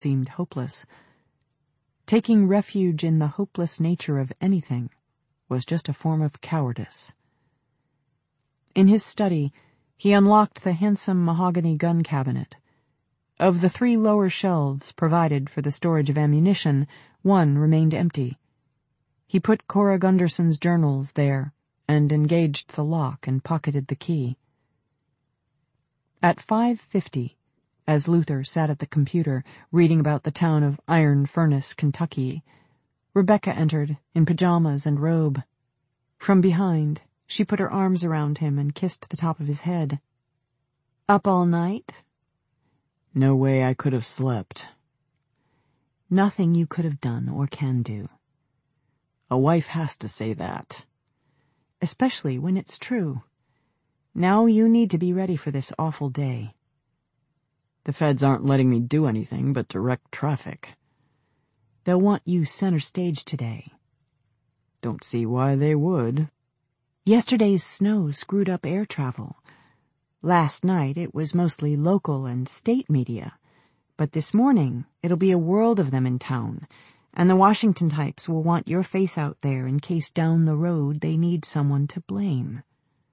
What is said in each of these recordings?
seemed hopeless. Taking refuge in the hopeless nature of anything was just a form of cowardice. In his study, he unlocked the handsome mahogany gun cabinet. Of the 3 lower shelves provided for the storage of ammunition, one remained empty. He put Cora Gunderson's journals there and engaged the lock and pocketed the key. At 5:50, as Luther sat at the computer reading about the town of Iron Furnace, Kentucky, Rebecca entered in pajamas and robe. From behind, she put her arms around him and kissed the top of his head. "Up all night?" "No way I could have slept." "Nothing you could have done or can do." "A wife has to say that." "Especially when it's true. Now you need to be ready for this awful day." "The feds aren't letting me do anything but direct traffic." "They'll want you center stage today." "Don't see why they would." "Yesterday's snow screwed up air travel. Last night it was mostly local and state media, but this morning it'll be a world of them in town, and the Washington types will want your face out there in case down the road they need someone to blame."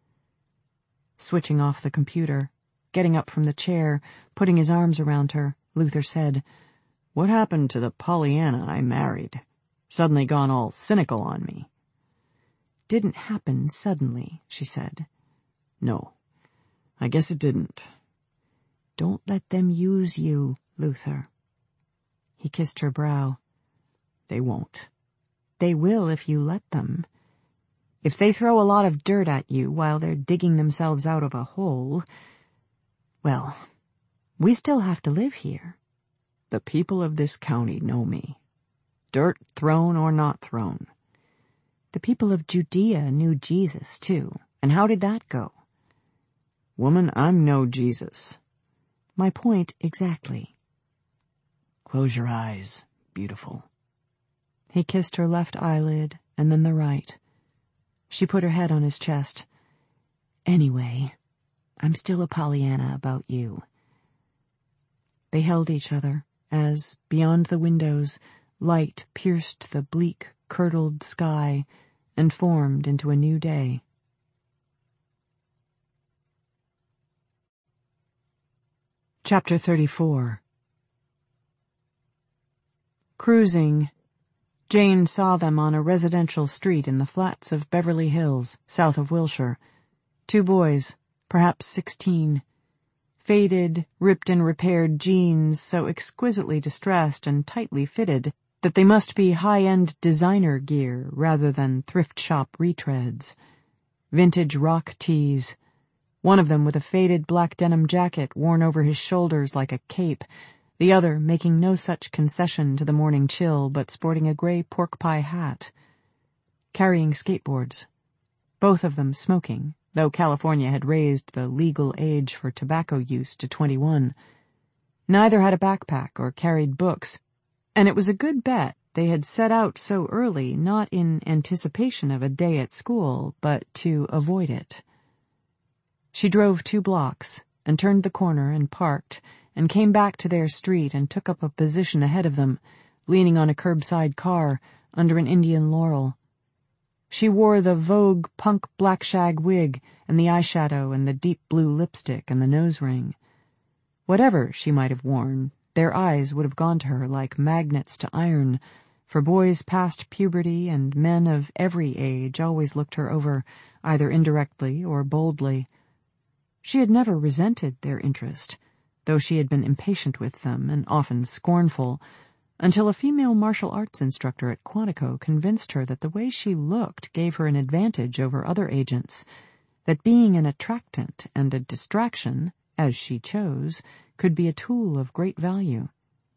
Switching off the computer, getting up from the chair, putting his arms around her, Luther said, "What happened to the Pollyanna I married? Suddenly gone all cynical on me." "Didn't happen suddenly," she said. "No, I guess it didn't." "Don't let them use you, Luther." He kissed her brow. "They won't." "They will if you let them. If they throw a lot of dirt at you while they're digging themselves out of a hole, well, we still have to live here." "The people of this county know me. Dirt thrown or not thrown." "The people of Judea knew Jesus, too. And how did that go?" "Woman, I'm no Jesus." "My point exactly." "Close your eyes, beautiful." He kissed her left eyelid and then the right. She put her head on his chest. "Anyway, I'm still a Pollyanna about you." They held each other as, beyond the windows, light pierced the bleak, curdled sky and formed into a new day. Chapter 34. Cruising, Jane saw them on a residential street in the flats of Beverly Hills, south of Wilshire. 2 boys, perhaps 16. Faded, ripped and repaired jeans so exquisitely distressed and tightly fitted that they must be high-end designer gear rather than thrift shop retreads. Vintage rock tees. One of them with a faded black denim jacket worn over his shoulders like a cape, the other making no such concession to the morning chill but sporting a gray pork pie hat. Carrying skateboards. Both of them smoking, though California had raised the legal age for tobacco use to 21. Neither had a backpack or carried books, and it was a good bet they had set out so early not in anticipation of a day at school, but to avoid it. She drove 2 blocks and turned the corner and parked and came back to their street and took up a position ahead of them, leaning on a curbside car under an Indian laurel. She wore the Vogue punk black shag wig and the eyeshadow and the deep blue lipstick and the nose ring. Whatever she might have worn, their eyes would have gone to her like magnets to iron, for boys past puberty and men of every age always looked her over, either indirectly or boldly. She had never resented their interest, though she had been impatient with them and often scornful, until a female martial arts instructor at Quantico convinced her that the way she looked gave her an advantage over other agents, that being an attractant and a distraction, as she chose, could be a tool of great value.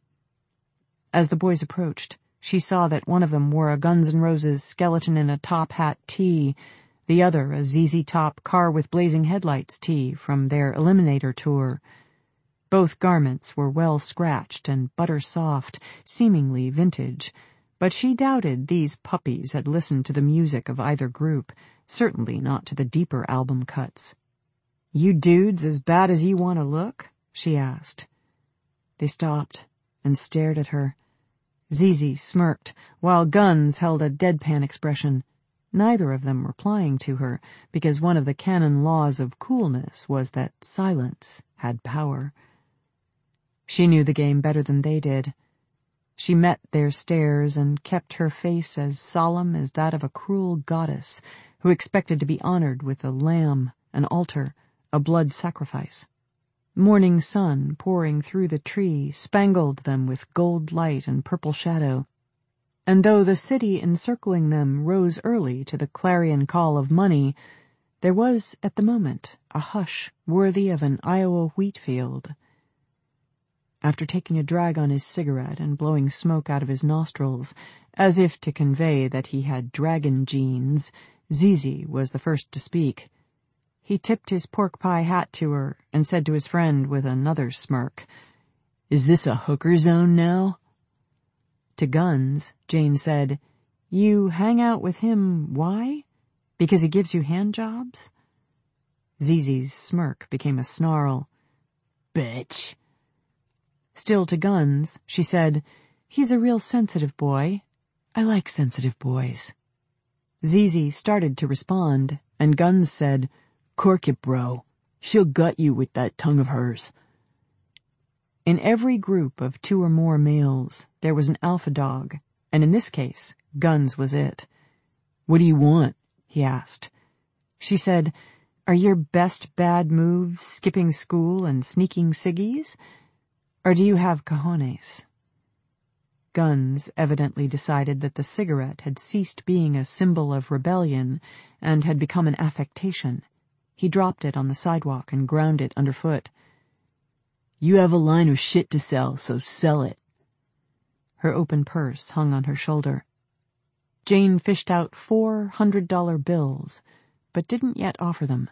As the boys approached, she saw that one of them wore a Guns N' Roses skeleton in a top hat tee, the other a ZZ Top car with blazing headlights tee from their Eliminator tour. Both garments were well scratched and butter soft, seemingly vintage, but she doubted these puppies had listened to the music of either group, certainly not to the deeper album cuts. "You dudes as bad as you want to look?" she asked. They stopped, and stared at her. Zizi smirked, while Guns held a deadpan expression, neither of them replying to her, because one of the canon laws of coolness was that silence had power. She knew the game better than they did. She met their stares and kept her face as solemn as that of a cruel goddess who expected to be honored with a lamb, an altar, a blood sacrifice. Morning sun pouring through the tree spangled them with gold light and purple shadow, and though the city encircling them rose early to the clarion call of money, there was, at the moment, a hush worthy of an Iowa wheat field. After taking a drag on his cigarette and blowing smoke out of his nostrils, as if to convey that he had dragon genes, Zizi was the first to speak. He tipped his pork pie hat to her and said to his friend with another smirk, "Is this a hooker zone now?" To Guns, Jane said, "You hang out with him, why? Because he gives you hand jobs?" Zizi's smirk became a snarl. "Bitch." Still to Guns, she said, "He's a real sensitive boy. I like sensitive boys." Zizi started to respond, and Guns said, "Cork it, bro. She'll gut you with that tongue of hers." In every group of 2 or more males, there was an alpha dog, and in this case, Guns was it. "What do you want?" he asked. She said, "Are your best bad moves skipping school and sneaking ciggies? Or do you have cojones?" Guns evidently decided that the cigarette had ceased being a symbol of rebellion and had become an affectation. He dropped it on the sidewalk and ground it underfoot. "You have a line of shit to sell, so sell it." Her open purse hung on her shoulder. Jane fished out 4 $100 bills, but didn't yet offer them.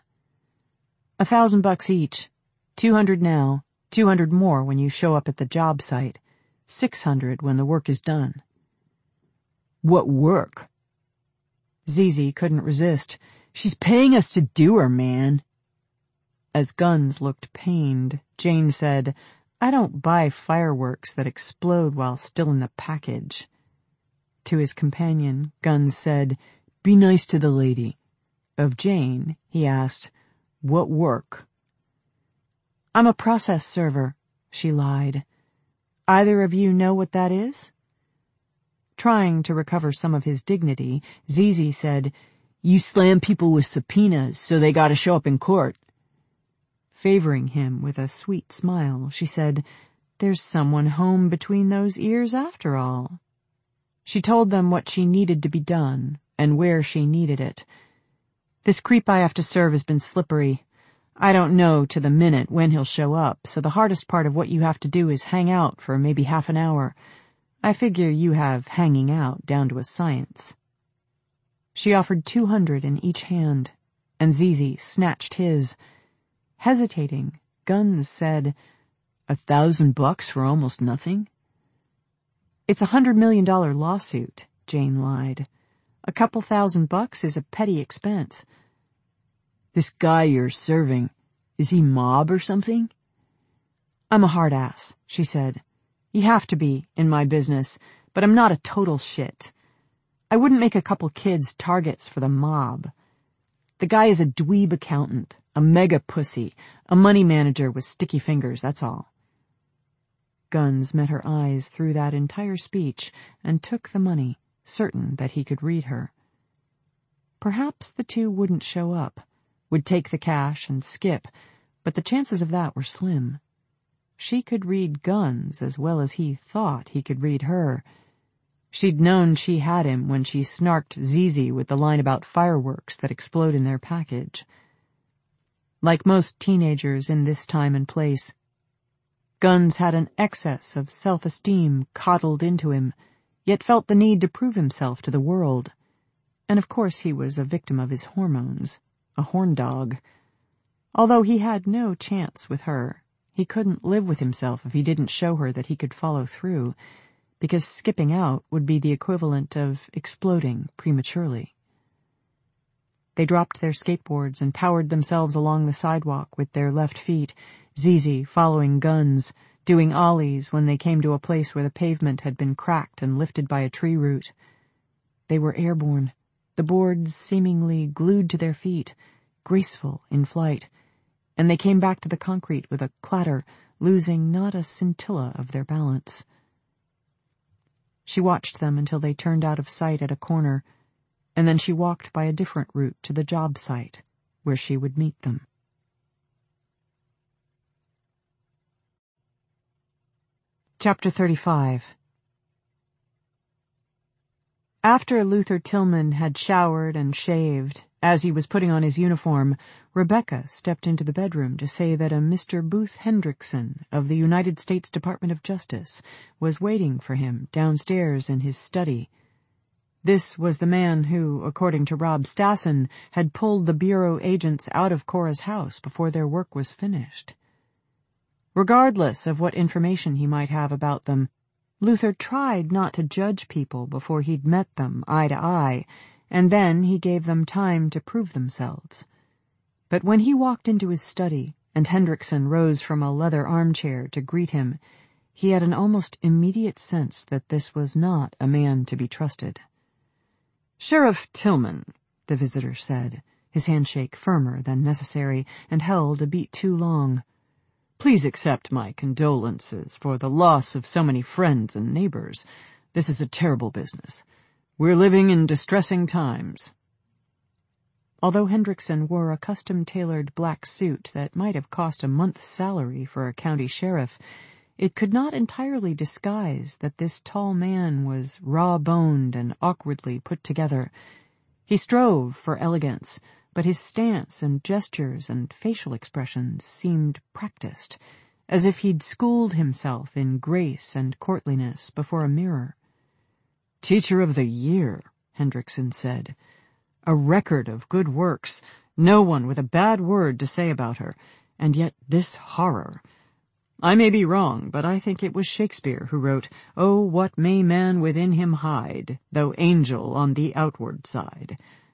$1,000 each, 200 now, 200 more when you show up at the job site, 600 when the work is done. "What work?" Zizi couldn't resist. "She's paying us to do her, man." As Guns looked pained, Jane said, "I don't buy fireworks that explode while still in the package." To his companion, Guns said, "Be nice to the lady." Of Jane, he asked, "What work?" "I'm a process server," she lied. "Either of you know what that is?" Trying to recover some of his dignity, Zizi said, "You slam people with subpoenas, so they gotta show up in court." Favoring him with a sweet smile, she said, "There's someone home between those ears after all." She told them what she needed to be done and where she needed it. "This creep I have to serve has been slippery. I don't know to the minute when he'll show up, so the hardest part of what you have to do is hang out for maybe half an hour. I figure you have hanging out down to a science." She offered 200 in each hand, and Zizi snatched his. Hesitating, Guns said, $1,000 for almost nothing? "It's $100 million lawsuit," Jane lied. "A couple $1,000 is a petty expense." "This guy you're serving, is he mob or something?" "I'm a hard ass," she said. "You have to be, in my business, but I'm not a total shit. I wouldn't make a couple kids targets for the mob. The guy is a dweeb accountant, a mega pussy, a money manager with sticky fingers, that's all." Guns met her eyes through that entire speech and took the money, certain that he could read her. Perhaps the two wouldn't show up, would take the cash and skip, but the chances of that were slim. She could read Guns as well as he thought he could read her. She'd known she had him when she snarked Zizi with the line about fireworks that explode in their package. Like most teenagers in this time and place, Guns had an excess of self-esteem coddled into him, yet felt the need to prove himself to the world. And of course he was a victim of his hormones, a horn dog. Although he had no chance with her, he couldn't live with himself if he didn't show her that he could follow through, because skipping out would be the equivalent of exploding prematurely. They dropped their skateboards and powered themselves along the sidewalk with their left feet, Zizi following Guns, doing ollies when they came to a place where the pavement had been cracked and lifted by a tree root. They were airborne, the boards seemingly glued to their feet, graceful in flight, and they came back to the concrete with a clatter, losing not a scintilla of their balance. She watched them until they turned out of sight at a corner, and then she walked by a different route to the job site, where she would meet them. Chapter 35. After Luther Tillman had showered and shaved, as he was putting on his uniform, Rebecca stepped into the bedroom to say that a Mr. Booth Hendrickson of the United States Department of Justice was waiting for him downstairs in his study. This was the man who, according to Rob Stassen, had pulled the Bureau agents out of Cora's house before their work was finished. Regardless of what information he might have about them, Luther tried not to judge people before he'd met them eye to eye, and then he gave them time to prove themselves. But when he walked into his study and Hendrickson rose from a leather armchair to greet him, he had an almost immediate sense that this was not a man to be trusted. "Sheriff Tillman," the visitor said, his handshake firmer than necessary and held a beat too long. "Please accept my condolences for the loss of so many friends and neighbors. This is a terrible business. We're living in distressing times." Although Hendrickson wore a custom-tailored black suit that might have cost a month's salary for a county sheriff, it could not entirely disguise that this tall man was raw-boned and awkwardly put together. He strove for elegance, but his stance and gestures and facial expressions seemed practiced, as if he'd schooled himself in grace and courtliness before a mirror. "Teacher of the Year," Hendrickson said. "A record of good works, no one with a bad word to say about her, and yet this horror. I may be wrong, but I think it was Shakespeare who wrote, 'Oh, what may man within him hide, though angel on the outward side.'"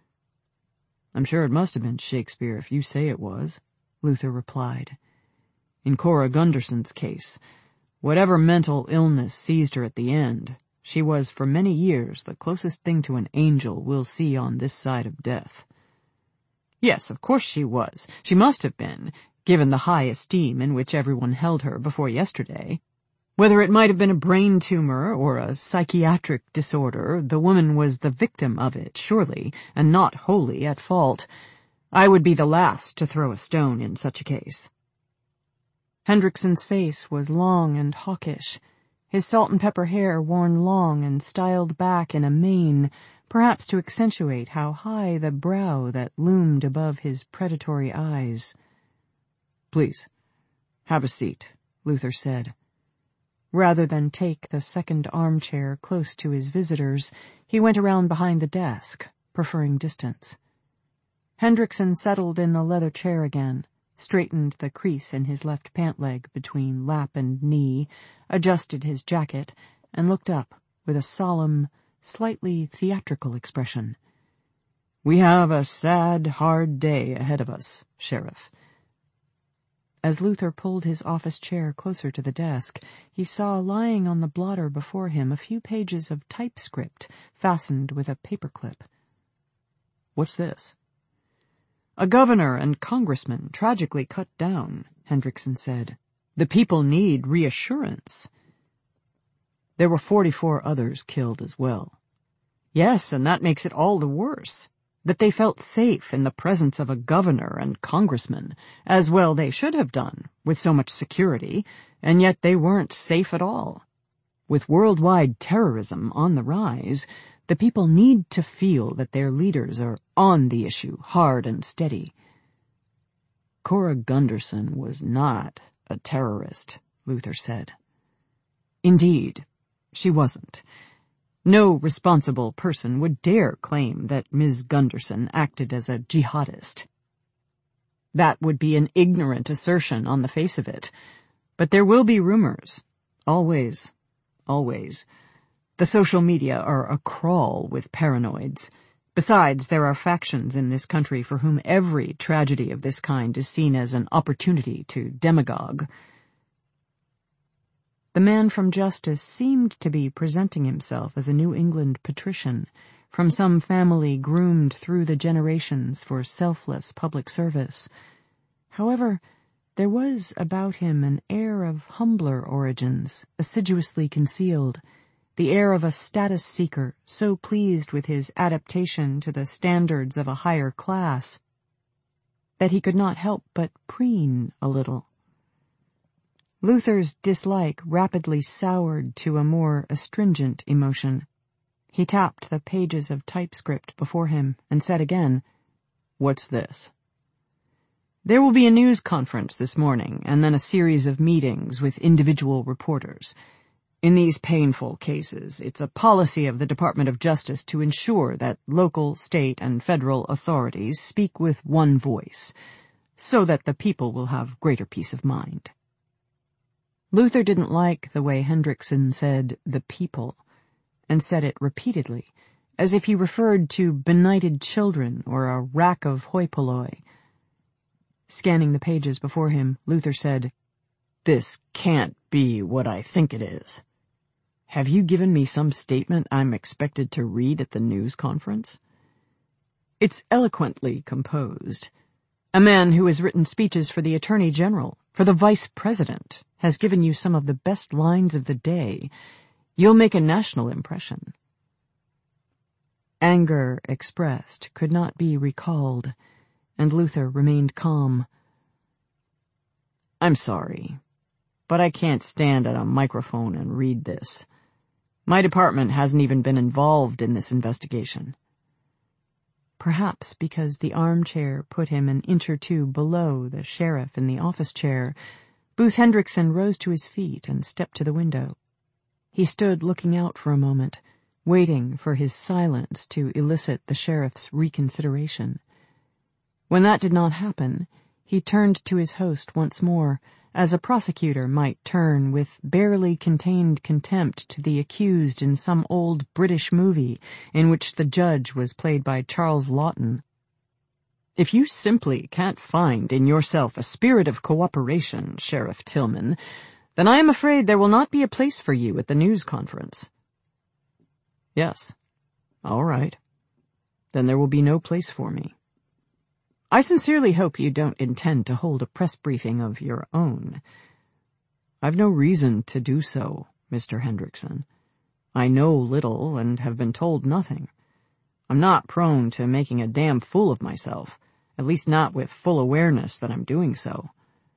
"I'm sure it must have been Shakespeare if you say it was," Luther replied. "In Cora Gunderson's case, whatever mental illness seized her at the end, she was for many years the closest thing to an angel we'll see on this side of death." "Yes, of course she was. She must have been, given the high esteem in which everyone held her before yesterday. Whether it might have been a brain tumor or a psychiatric disorder, the woman was the victim of it, surely, and not wholly at fault. I would be the last to throw a stone in such a case." Hendrickson's face was long and hawkish, his salt-and-pepper hair worn long and styled back in a mane, perhaps to accentuate how high the brow that loomed above his predatory eyes. "Please, have a seat," Luther said. Rather than take the second armchair close to his visitors, he went around behind the desk, preferring distance. Hendrickson settled in the leather chair again, straightened the crease in his left pant leg between lap and knee, adjusted his jacket, and looked up with a solemn, slightly theatrical expression. "We have a sad, hard day ahead of us, Sheriff." As Luther pulled his office chair closer to the desk, he saw lying on the blotter before him a few pages of typescript fastened with a paperclip. "What's this?" "A governor and congressman tragically cut down," Hendrickson said. "The people need reassurance." "There were 44 others killed as well." "Yes, and that makes it all the worse. That they felt safe in the presence of a governor and congressman, as well they should have done, with so much security, and yet they weren't safe at all. With worldwide terrorism on the rise, the people need to feel that their leaders are on the issue, hard and steady." "Cora Gunderson was not a terrorist," Luther said. "Indeed, she wasn't. No responsible person would dare claim that Ms. Gunderson acted as a jihadist. That would be an ignorant assertion on the face of it. But there will be rumors. Always. Always. The social media are a crawl with paranoids. Besides, there are factions in this country for whom every tragedy of this kind is seen as an opportunity to demagogue." The man from Justice seemed to be presenting himself as a New England patrician, from some family groomed through the generations for selfless public service. However, there was about him an air of humbler origins, assiduously concealed, the air of a status seeker so pleased with his adaptation to the standards of a higher class that he could not help but preen a little. Luther's dislike rapidly soured to a more astringent emotion. He tapped the pages of typescript before him and said again, "What's this?" "There will be a news conference this morning, and then a series of meetings with individual reporters. In these painful cases, it's a policy of the Department of Justice to ensure that local, state, and federal authorities speak with one voice, so that the people will have greater peace of mind." Luther didn't like the way Hendrickson said "the people," and said it repeatedly, as if he referred to benighted children or a rack of hoi polloi. Scanning the pages before him, Luther said, "This can't be what I think it is. Have you given me some statement I'm expected to read at the news conference?" "It's eloquently composed. A man who has written speeches for the Attorney General, for the Vice President, has given you some of the best lines of the day. You'll make a national impression." Anger expressed could not be recalled, and Luther remained calm. "I'm sorry, but I can't stand at a microphone and read this. My department hasn't even been involved in this investigation." Perhaps because the armchair put him an inch or two below the sheriff in the office chair, Booth Hendrickson rose to his feet and stepped to the window. He stood looking out for a moment, waiting for his silence to elicit the sheriff's reconsideration. When that did not happen, he turned to his host once more, as a prosecutor might turn with barely contained contempt to the accused in some old British movie in which the judge was played by Charles Laughton. "If you simply can't find in yourself a spirit of cooperation, Sheriff Tillman, then I am afraid there will not be a place for you at the news conference." "Yes, all right. Then there will be no place for me. I sincerely hope you don't intend to hold a press briefing of your own." "I've no reason to do so, Mr. Hendrickson. I know little and have been told nothing. I'm not prone to making a damn fool of myself, at least not with full awareness that I'm doing so."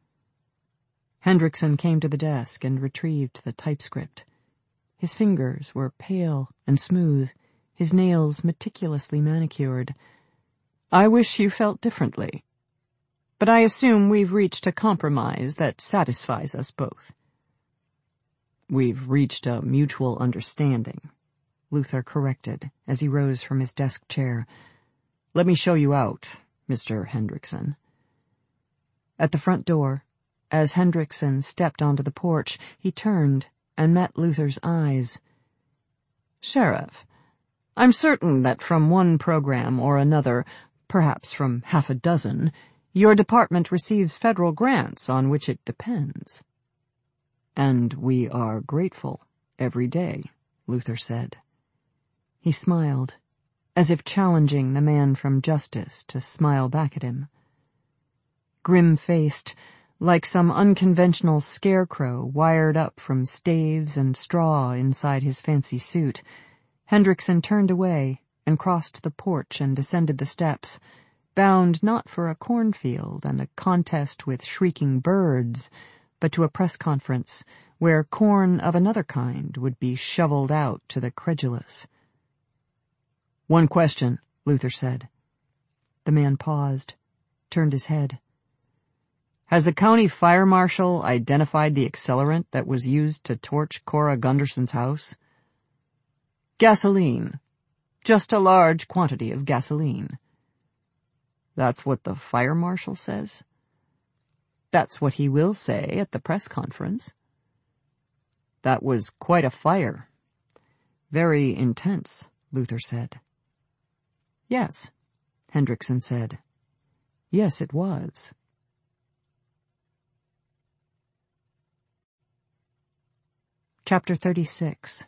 Hendrickson came to the desk and retrieved the typescript. His fingers were pale and smooth, his nails meticulously manicured. "I wish you felt differently. But I assume we've reached a compromise that satisfies us both." "We've reached a mutual understanding," Luther corrected as he rose from his desk chair. "Let me show you out, Mr. Hendrickson." At the front door, as Hendrickson stepped onto the porch, he turned and met Luther's eyes. "Sheriff, I'm certain that from one program or another, perhaps from half a dozen, your department receives federal grants on which it depends." "And we are grateful every day," Luther said. He smiled, as if challenging the man from Justice to smile back at him. Grim-faced, like some unconventional scarecrow wired up from staves and straw inside his fancy suit, Hendrickson turned away and crossed the porch and descended the steps, bound not for a cornfield and a contest with shrieking birds, but to a press conference where corn of another kind would be shoveled out to the credulous. "One question," Luther said. The man paused, turned his head. "Has the county fire marshal identified the accelerant that was used to torch Cora Gunderson's house?" "Gasoline. Just a large quantity of gasoline." "That's what the fire marshal says?" "That's what he will say at the press conference." "That was quite a fire. Very intense," Luther said. "Yes," Hendrickson said. "Yes, it was." Chapter 36.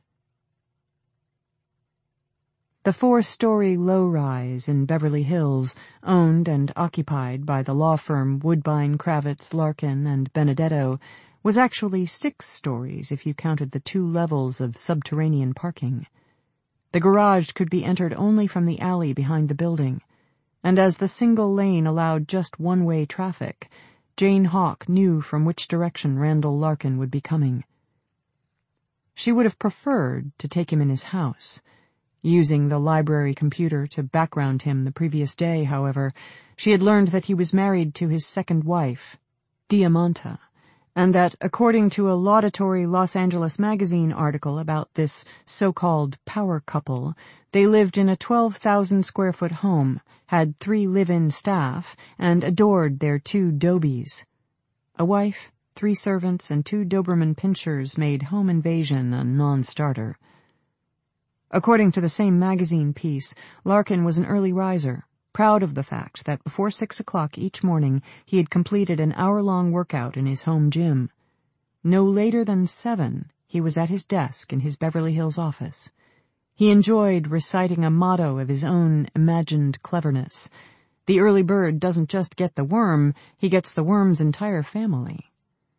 The 4-story low-rise in Beverly Hills, owned and occupied by the law firm Woodbine, Kravitz, Larkin, and Benedetto, was actually 6 stories if you counted the 2 levels of subterranean parking. The garage could be entered only from the alley behind the building, and as the single lane allowed just one-way traffic, Jane Hawk knew from which direction Randall Larkin would be coming. She would have preferred to take him in his house. Using the library computer to background him the previous day, however, she had learned that he was married to his second wife, Diamanta, and that, according to a laudatory Los Angeles Magazine article about this so-called power couple, they lived in a 12,000-square-foot home, had 3 live-in staff, and adored their 2 Dobies. A wife, 3 servants, and 2 Doberman pinschers made home invasion a non-starter. According to the same magazine piece, Larkin was an early riser, proud of the fact that before 6 o'clock each morning he had completed an hour-long workout in his home gym. No later than 7, he was at his desk in his Beverly Hills office. He enjoyed reciting a motto of his own imagined cleverness. The early bird doesn't just get the worm, he gets the worm's entire family.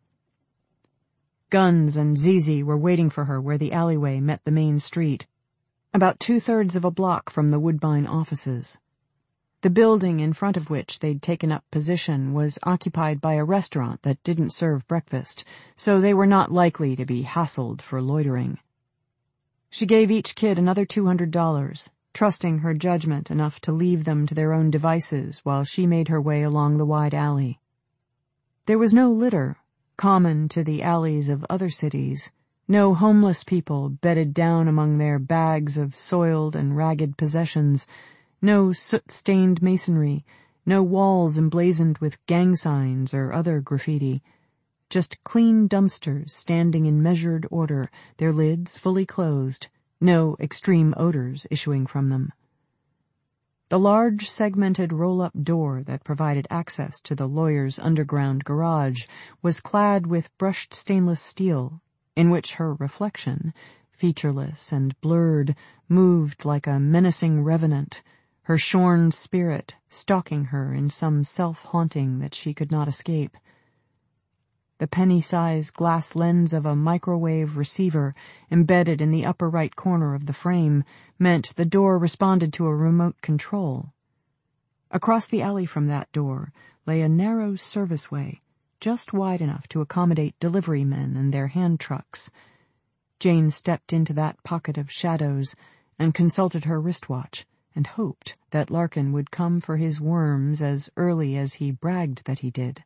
Guns and Zizi were waiting for her where the alleyway met the main street, about 2/3 of a block from the Woodbine offices. The building in front of which they'd taken up position was occupied by a restaurant that didn't serve breakfast, so they were not likely to be hassled for loitering. She gave each kid another $200, trusting her judgment enough to leave them to their own devices while she made her way along the wide alley. There was no litter, common to the alleys of other cities. No homeless people bedded down among their bags of soiled and ragged possessions, no soot-stained masonry, no walls emblazoned with gang signs or other graffiti, just clean dumpsters standing in measured order, their lids fully closed, no extreme odors issuing from them. The large segmented roll-up door that provided access to the lawyer's underground garage was clad with brushed stainless steel, in which her reflection, featureless and blurred, moved like a menacing revenant, her shorn spirit stalking her in some self-haunting that she could not escape. The penny-sized glass lens of a microwave receiver embedded in the upper right corner of the frame meant the door responded to a remote control. Across the alley from that door lay a narrow serviceway, just wide enough to accommodate delivery men and their hand trucks. Jane stepped into that pocket of shadows and consulted her wristwatch and hoped that Larkin would come for his worms as early as he bragged that he did.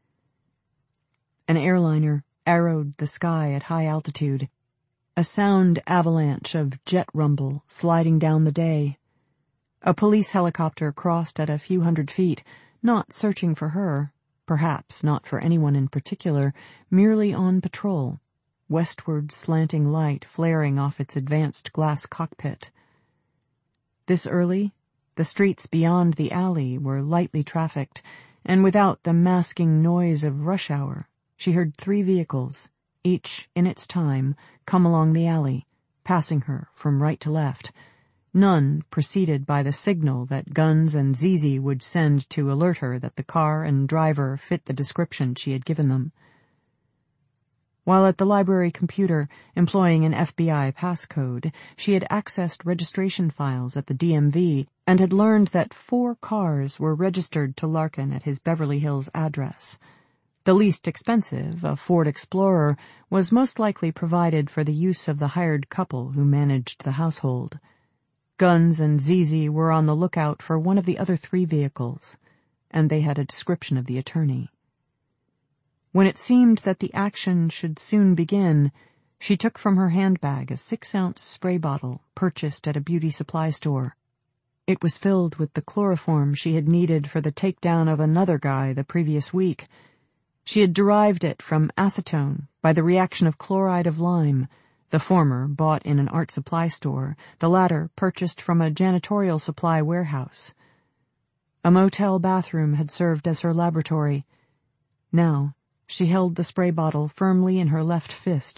An airliner arrowed the sky at high altitude, a sound avalanche of jet rumble sliding down the day. A police helicopter crossed at a few hundred feet, not searching for her, perhaps not for anyone in particular, merely on patrol, westward slanting light flaring off its advanced glass cockpit. This early, the streets beyond the alley were lightly trafficked, and without the masking noise of rush hour, she heard 3 vehicles, each in its time, come along the alley, passing her from right to left, none preceded by the signal that Guns and Zizi would send to alert her that the car and driver fit the description she had given them. While at the library computer, employing an FBI passcode, she had accessed registration files at the DMV and had learned that 4 cars were registered to Larkin at his Beverly Hills address. The least expensive, a Ford Explorer, was most likely provided for the use of the hired couple who managed the household. Guns and Zizi were on the lookout for one of the other 3 vehicles, and they had a description of the attorney. When it seemed that the action should soon begin, she took from her handbag a 6-ounce spray bottle purchased at a beauty supply store. It was filled with the chloroform she had needed for the takedown of another guy the previous week. She had derived it from acetone by the reaction of chloride of lime, the former bought in an art supply store, the latter purchased from a janitorial supply warehouse. A motel bathroom had served as her laboratory. Now she held the spray bottle firmly in her left fist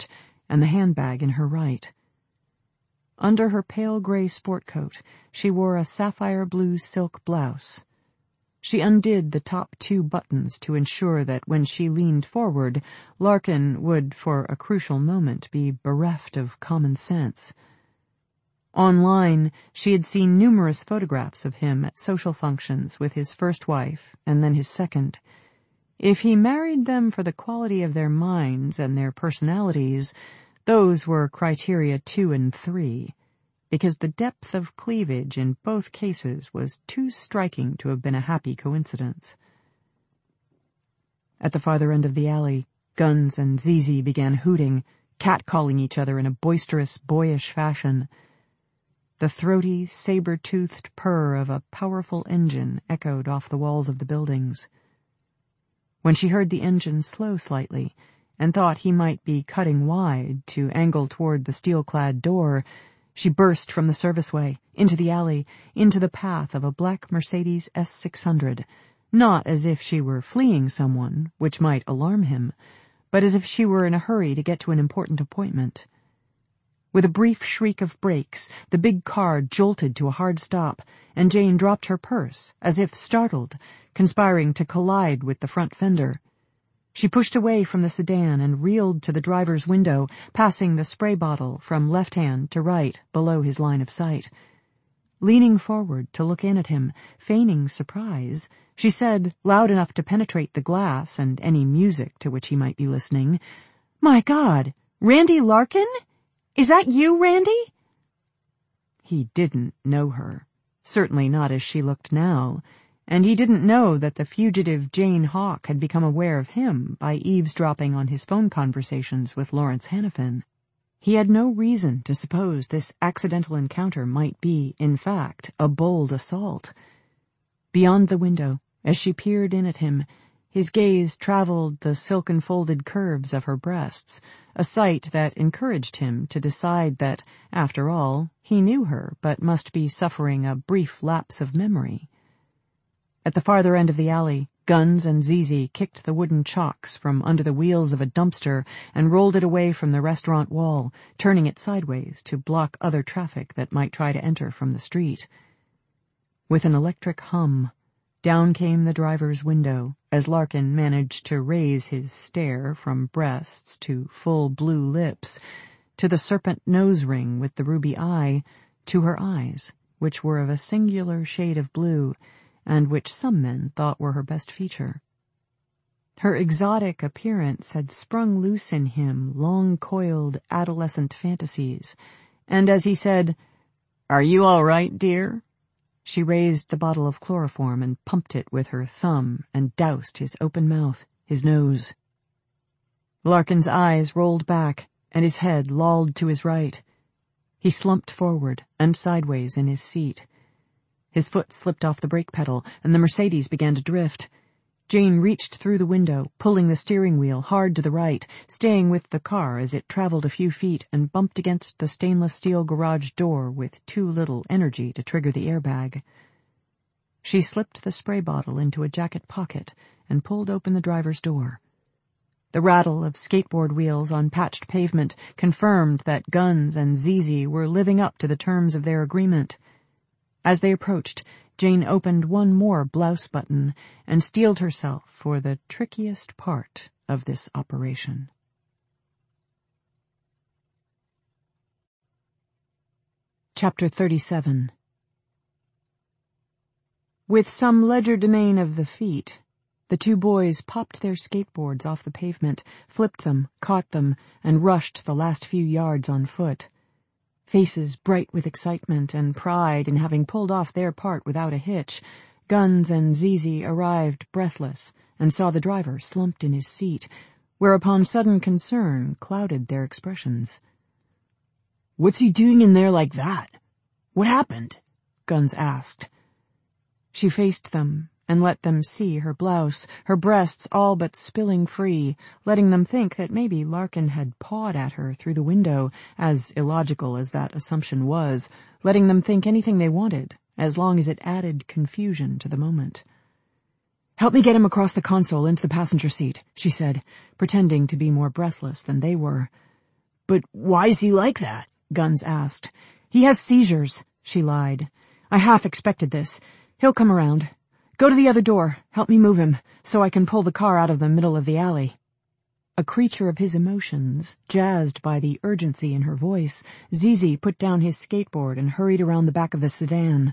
and the handbag in her right. Under her pale gray sport coat, she wore a sapphire blue silk blouse. She undid the top 2 buttons to ensure that when she leaned forward, Larkin would, for a crucial moment, be bereft of common sense. Online, she had seen numerous photographs of him at social functions with his first wife and then his second. If he married them for the quality of their minds and their personalities, those were criteria 2 and 3, because the depth of cleavage in both cases was too striking to have been a happy coincidence. At the farther end of the alley, Guns and Zizi began hooting, catcalling each other in a boisterous, boyish fashion. The throaty, saber-toothed purr of a powerful engine echoed off the walls of the buildings. When she heard the engine slow slightly, and thought he might be cutting wide to angle toward the steel-clad door, she burst from the serviceway, into the alley, into the path of a black Mercedes S600, not as if she were fleeing someone, which might alarm him, but as if she were in a hurry to get to an important appointment. With a brief shriek of brakes, the big car jolted to a hard stop, and Jane dropped her purse, as if startled, conspiring to collide with the front fender. She pushed away from the sedan and reeled to the driver's window, passing the spray bottle from left hand to right below his line of sight. Leaning forward to look in at him, feigning surprise, she said, loud enough to penetrate the glass and any music to which he might be listening, "My God, Randy Larkin? Is that you, Randy?" He didn't know her, certainly not as she looked now, and he didn't know that the fugitive Jane Hawk had become aware of him by eavesdropping on his phone conversations with Lawrence Hanifin. He had no reason to suppose this accidental encounter might be, in fact, a bold assault. Beyond the window, as she peered in at him, his gaze traveled the silken-folded curves of her breasts, a sight that encouraged him to decide that, after all, he knew her but must be suffering a brief lapse of memory. At the farther end of the alley, Guns and Zizi kicked the wooden chocks from under the wheels of a dumpster and rolled it away from the restaurant wall, turning it sideways to block other traffic that might try to enter from the street. With an electric hum, down came the driver's window as Larkin managed to raise his stare from breasts to full blue lips, to the serpent nose ring with the ruby eye, to her eyes, which were of a singular shade of blue, and which some men thought were her best feature. Her exotic appearance had sprung loose in him long-coiled adolescent fantasies, and as he said, "Are you all right, dear?" she raised the bottle of chloroform and pumped it with her thumb and doused his open mouth, his nose. Larkin's eyes rolled back, and his head lolled to his right. He slumped forward and sideways in his seat. His foot slipped off the brake pedal, and the Mercedes began to drift. Jane reached through the window, pulling the steering wheel hard to the right, staying with the car as it traveled a few feet and bumped against the stainless steel garage door with too little energy to trigger the airbag. She slipped the spray bottle into a jacket pocket and pulled open the driver's door. The rattle of skateboard wheels on patched pavement confirmed that Guns and Zizi were living up to the terms of their agreement. As they approached, Jane opened one more blouse button and steeled herself for the trickiest part of this operation. Chapter 37. With some legerdemain of the feet, the two boys popped their skateboards off the pavement, flipped them, caught them, and rushed the last few yards on foot. Faces bright with excitement and pride in having pulled off their part without a hitch, Guns and Zizi arrived breathless and saw the driver slumped in his seat, whereupon sudden concern clouded their expressions. "What's he doing in there like that? What happened?" Guns asked. She faced them and let them see her blouse, her breasts all but spilling free, letting them think that maybe Larkin had pawed at her through the window, as illogical as that assumption was, letting them think anything they wanted, as long as it added confusion to the moment. "Help me get him across the console into the passenger seat," she said, pretending to be more breathless than they were. But why is he like that? Guns asked. He has seizures, she lied. I half expected this. He'll come around. Go to the other door. Help me move him, so I can pull the car out of the middle of the alley. A creature of his emotions, jazzed by the urgency in her voice, Zizi put down his skateboard and hurried around the back of the sedan.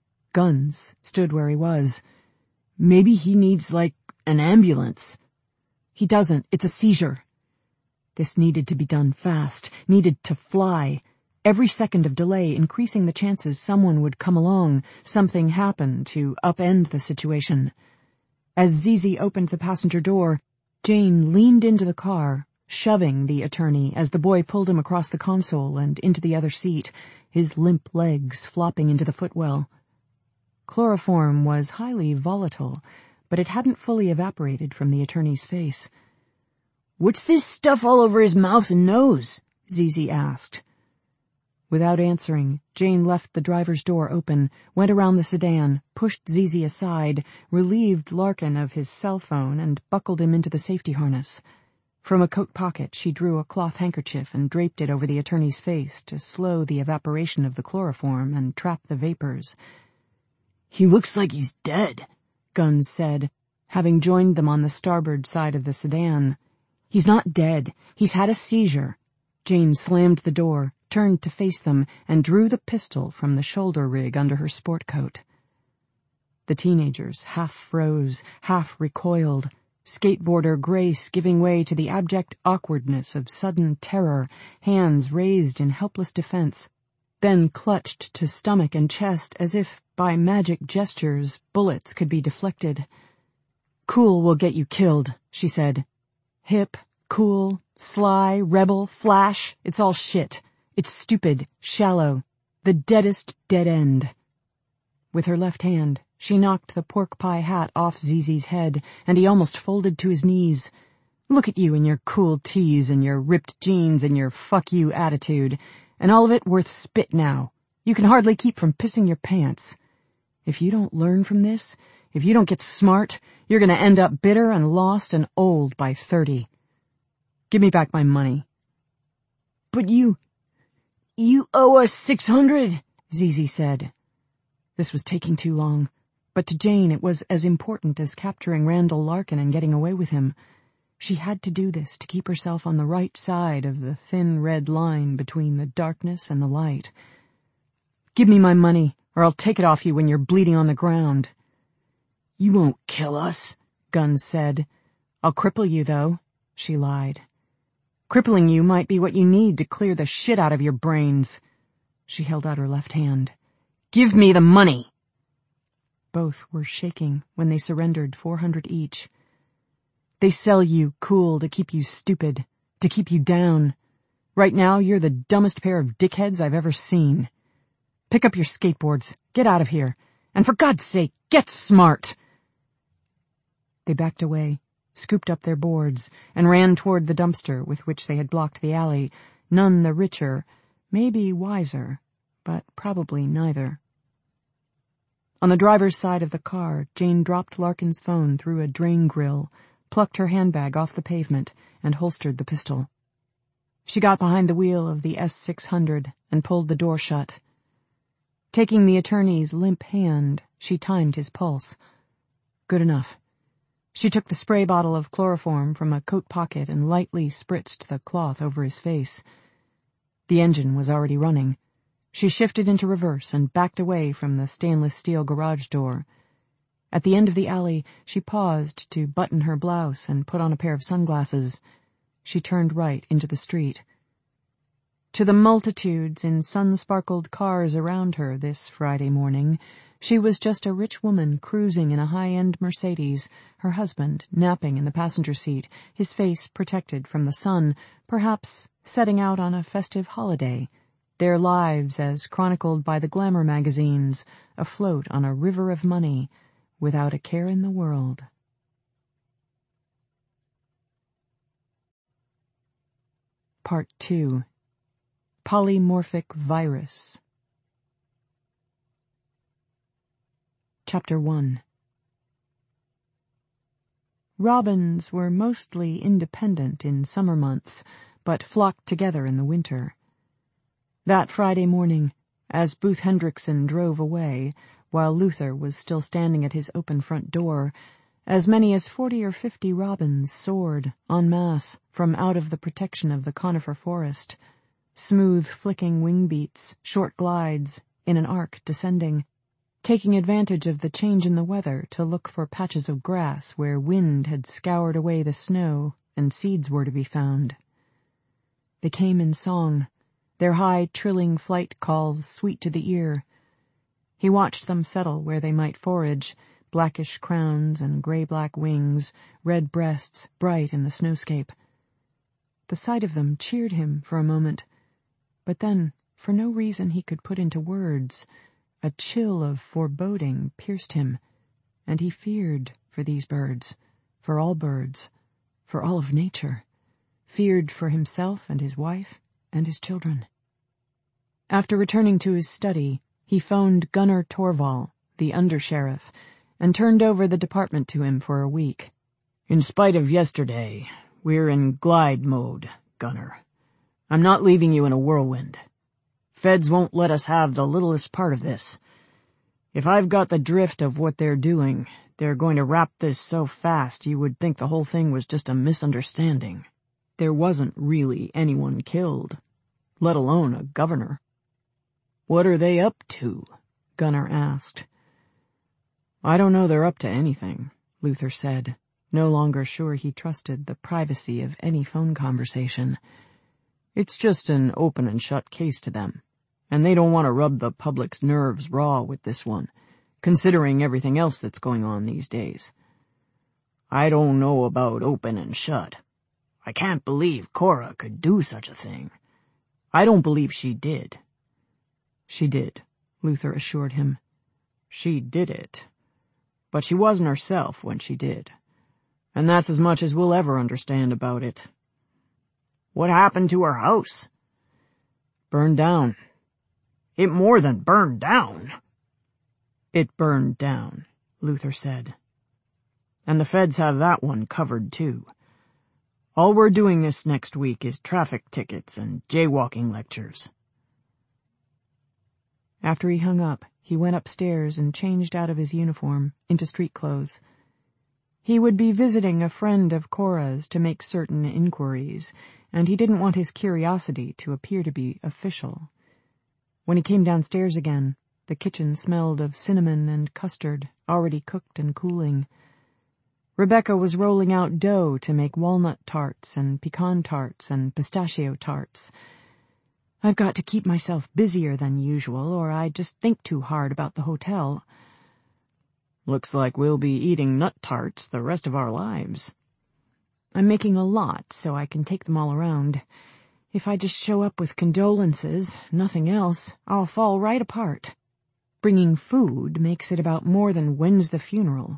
Guns stood where he was. Maybe he needs, an ambulance. He doesn't. It's a seizure. This needed to be done fast, needed to fly. Every second of delay increasing the chances someone would come along, something happen to upend the situation. As Zizi opened the passenger door, Jane leaned into the car, shoving the attorney as the boy pulled him across the console and into the other seat, his limp legs flopping into the footwell. Chloroform was highly volatile, but it hadn't fully evaporated from the attorney's face. "What's this stuff all over his mouth and nose?" Zizi asked. Without answering, Jane left the driver's door open, went around the sedan, pushed Zizi aside, relieved Larkin of his cell phone, and buckled him into the safety harness. From a coat pocket, she drew a cloth handkerchief and draped it over the attorney's face to slow the evaporation of the chloroform and trap the vapors. "He looks like he's dead," Guns said, having joined them on the starboard side of the sedan. "He's not dead. He's had a seizure." Jane slammed the door, turned to face them, and drew the pistol from the shoulder rig under her sport coat. The teenagers half froze, half recoiled, skateboarder Grace giving way to the abject awkwardness of sudden terror, hands raised in helpless defense, then clutched to stomach and chest as if, by magic gestures, bullets could be deflected. "Cool will get you killed," she said. "Hip, cool, sly, rebel, flash, it's all shit. It's stupid, shallow, the deadest dead end." With her left hand, she knocked the pork pie hat off Zizi's head, and he almost folded to his knees. "Look at you in your cool tees and your ripped jeans and your fuck you attitude, and all of it worth spit now. You can hardly keep from pissing your pants. If you don't learn from this, if you don't get smart, you're going to end up bitter and lost and old by 30. Give me back my money." "But you owe us 600, Zizi said. This was taking too long, but to Jane it was as important as capturing Randall Larkin and getting away with him. She had to do this to keep herself on the right side of the thin red line between the darkness and the light. "Give me my money, or I'll take it off you when you're bleeding on the ground." "You won't kill us," Guns said. "I'll cripple you, though," she lied. "Crippling you might be what you need to clear the shit out of your brains." She held out her left hand. "Give me the money!" Both were shaking when they surrendered 400 each. "They sell you cool to keep you stupid, to keep you down. Right now you're the dumbest pair of dickheads I've ever seen. Pick up your skateboards, get out of here, and for God's sake, get smart!" They backed away, scooped up their boards, and ran toward the dumpster with which they had blocked the alley, none the richer, maybe wiser, but probably neither. On the driver's side of the car, Jane dropped Larkin's phone through a drain grill, plucked her handbag off the pavement, and holstered the pistol. She got behind the wheel of the S600 and pulled the door shut. Taking the attorney's limp hand, she timed his pulse. Good enough. She took the spray bottle of chloroform from a coat pocket and lightly spritzed the cloth over his face. The engine was already running. She shifted into reverse and backed away from the stainless steel garage door. At the end of the alley, she paused to button her blouse and put on a pair of sunglasses. She turned right into the street. To the multitudes in sun-sparkled cars around her this Friday morning, she was just a rich woman cruising in a high-end Mercedes, her husband napping in the passenger seat, his face protected from the sun, perhaps setting out on a festive holiday, their lives as chronicled by the glamour magazines, afloat on a river of money, without a care in the world. Part 2. Polymorphic Virus. Chapter 1. Robins were mostly independent in summer months, but flocked together in the winter. That Friday morning, as Booth Hendrickson drove away, while Luther was still standing at his open front door, as many as 40 or 50 robins soared, en masse, from out of the protection of the conifer forest. Smooth, flicking wing beats, short glides, in an arc descending, taking advantage of the change in the weather to look for patches of grass where wind had scoured away the snow and seeds were to be found. They came in song, their high, trilling flight calls sweet to the ear. He watched them settle where they might forage, blackish crowns and gray-black wings, red breasts bright in the snowscape. The sight of them cheered him for a moment, but then, for no reason he could put into words, a chill of foreboding pierced him, and he feared for these birds, for all of nature, feared for himself and his wife and his children. After returning to his study, he phoned Gunner Torval, the undersheriff, and turned over the department to him for a week. In spite of yesterday, we're in glide mode, Gunner. I'm not leaving you in a whirlwind. Feds won't let us have the littlest part of this. If I've got the drift of what they're doing, they're going to wrap this so fast you would think the whole thing was just a misunderstanding. There wasn't really anyone killed, let alone a governor. What are they up to? Gunner asked. I don't know they're up to anything, Luther said, no longer sure he trusted the privacy of any phone conversation. It's just an open and shut case to them, and they don't want to rub the public's nerves raw with this one, considering everything else that's going on these days. I don't know about open and shut. I can't believe Cora could do such a thing. I don't believe she did. She did, Luther assured him. She did it. But she wasn't herself when she did. And that's as much as we'll ever understand about it. What happened to her house? Burned down. It more than burned down. It burned down, Luther said. And the feds have that one covered, too. All we're doing this next week is traffic tickets and jaywalking lectures. After he hung up, he went upstairs and changed out of his uniform into street clothes. He would be visiting a friend of Cora's to make certain inquiries, and he didn't want his curiosity to appear to be official. When he came downstairs again, the kitchen smelled of cinnamon and custard, already cooked and cooling. Rebecca was rolling out dough to make walnut tarts and pecan tarts and pistachio tarts. I've got to keep myself busier than usual, or I just think too hard about the hotel. Looks like we'll be eating nut tarts the rest of our lives. I'm making a lot so I can take them all around. If I just show up with condolences, nothing else, I'll fall right apart. Bringing food makes it about more than when's the funeral.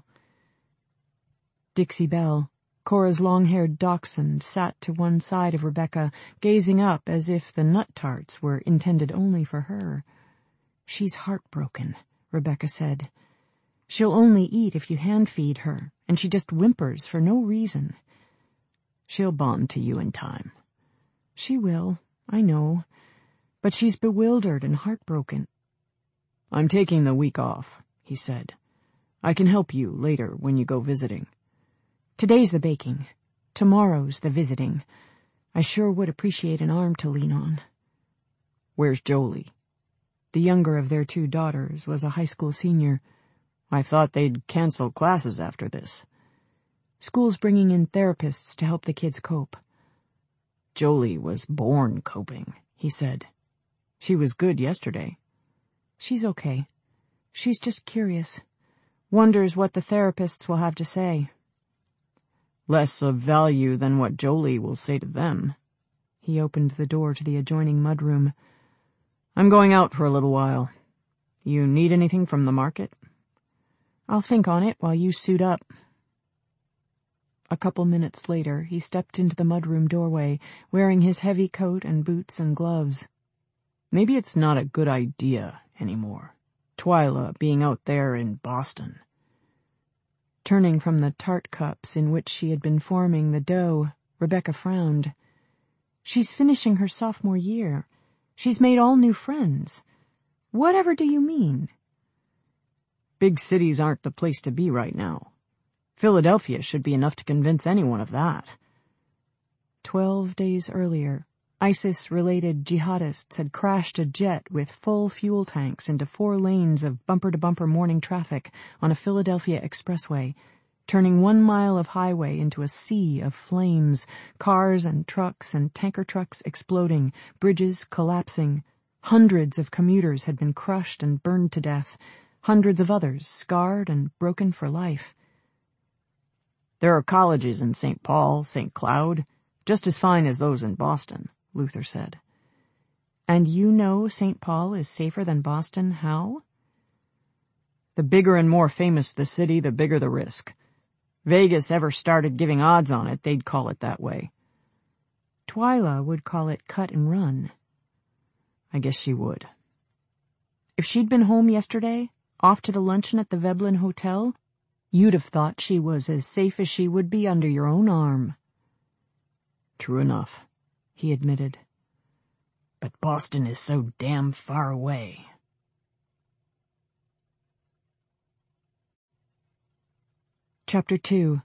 Dixie Bell, Cora's long-haired dachshund, sat to one side of Rebecca, gazing up as if the nut tarts were intended only for her. She's heartbroken, Rebecca said. She'll only eat if you hand-feed her, and she just whimpers for no reason. She'll bond to you in time. She will, I know, but she's bewildered and heartbroken. I'm taking the week off, he said. I can help you later when you go visiting. Today's the baking. Tomorrow's the visiting. I sure would appreciate an arm to lean on. Where's Jolie? The younger of their 2 daughters was a high school senior. I thought they'd cancel classes after this. School's bringing in therapists to help the kids cope. Jolie was born coping, he said. She was good yesterday. She's okay. She's just curious. Wonders what the therapists will have to say. Less of value than what Jolie will say to them. He opened the door to the adjoining mudroom. I'm going out for a little while. You need anything from the market? I'll think on it while you suit up. A couple minutes later, he stepped into the mudroom doorway, wearing his heavy coat and boots and gloves. Maybe it's not a good idea anymore. Twyla being out there in Boston. Turning from the tart cups in which she had been forming the dough, Rebecca frowned. She's finishing her sophomore year. She's made all new friends. Whatever do you mean? Big cities aren't the place to be right now. Philadelphia should be enough to convince anyone of that. 12 days earlier, ISIS-related jihadists had crashed a jet with full fuel tanks into 4 lanes of bumper-to-bumper morning traffic on a Philadelphia expressway, turning 1 mile of highway into a sea of flames, cars and trucks and tanker trucks exploding, bridges collapsing. Hundreds of commuters had been crushed and burned to death, hundreds of others scarred and broken for life. There are colleges in St. Paul, St. Cloud, just as fine as those in Boston, Luther said. And you know St. Paul is safer than Boston, how? The bigger and more famous the city, the bigger the risk. Vegas ever started giving odds on it, they'd call it that way. Twyla would call it cut and run. I guess she would. If she'd been home yesterday, off to the luncheon at the Veblen Hotel, you'd have thought she was as safe as she would be under your own arm. True enough, he admitted. But Boston is so damn far away. Chapter 2.